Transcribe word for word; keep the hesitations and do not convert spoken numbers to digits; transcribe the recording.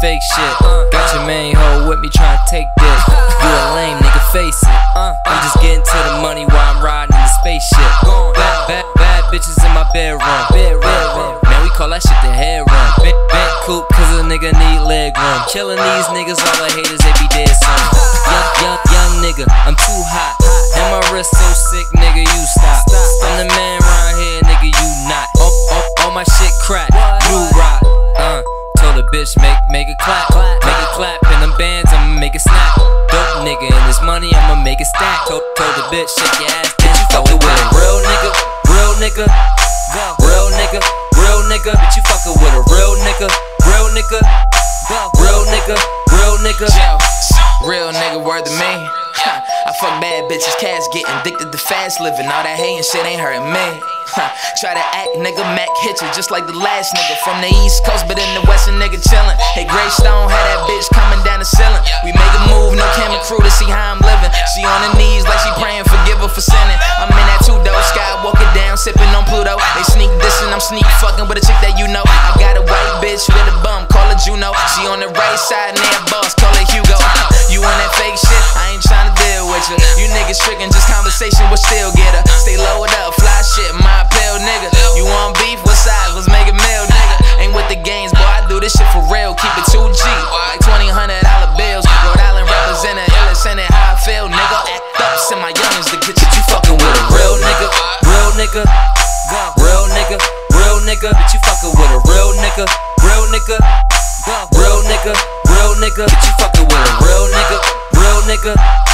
fake shit. Got your main hoe with me trying to take dick. You a lame nigga, face it. I'm just getting to the money while I'm riding in the spaceship. Bad, bad, bad bitches in my bedroom. Man, we call that shit the head run. Bent, bent coupe cause a nigga need leg room. Killing these niggas, all the haters, they be dead soon. Young, young, young nigga, I'm too hot. And my wrist so sick, nigga, you stop. I'm the man round here, nigga, you not. Oh, oh, oh, my shit crack, blue rock. Uh, told a bitch make, make it clap. Make it clap in them bands, I'ma make it snap. Dope nigga, and this money, I'ma make it stack. Told, told the bitch, shake your ass, bitch, you fuckin' with a real nigga. Real nigga, real nigga, real nigga. Bitch, you fuckin' with a real nigga. Real nigga, real nigga, real nigga. Real nigga, word to me. I fuck bad bitches, cash, get addicted to fast living. All that hating shit ain't hurting me. Try to act, nigga, Mac hit you just like the last nigga from the East Coast, but in the West, a nigga chillin'. Hey, Greystone had that bitch coming down the ceiling. We make a move, no camera crew to see how I'm living. She on her knees like she praying, forgive her for sinning. I'm in that two dope, Skywalker down, sipping on Pluto. They sneak dissing, I'm sneak fucking with a chick that you know. I got a white bitch with a bum, call her Juno. She on the right side, near boss, call her Hugo. You on that fake shit, I ain't tryna deal with you. You niggas trickin', just conversation will still get her. Stay lowered up, fly shit, my pill, nigga. You want beef, what size? Let's make it meal, nigga. Ain't with the games, boy, I do this shit for real. Keep it two G, like twenty hundred dollar bills. Rhode Island representin', illest in it, how I feel, nigga. Act up, send my youngins to get you. You fuckin' with a real nigga, real nigga, real nigga, real nigga. Bitch, you fuckin' with a real nigga, real nigga, real nigga, real nigga. Bitch, you fuckin' with a real nigga, real nigga.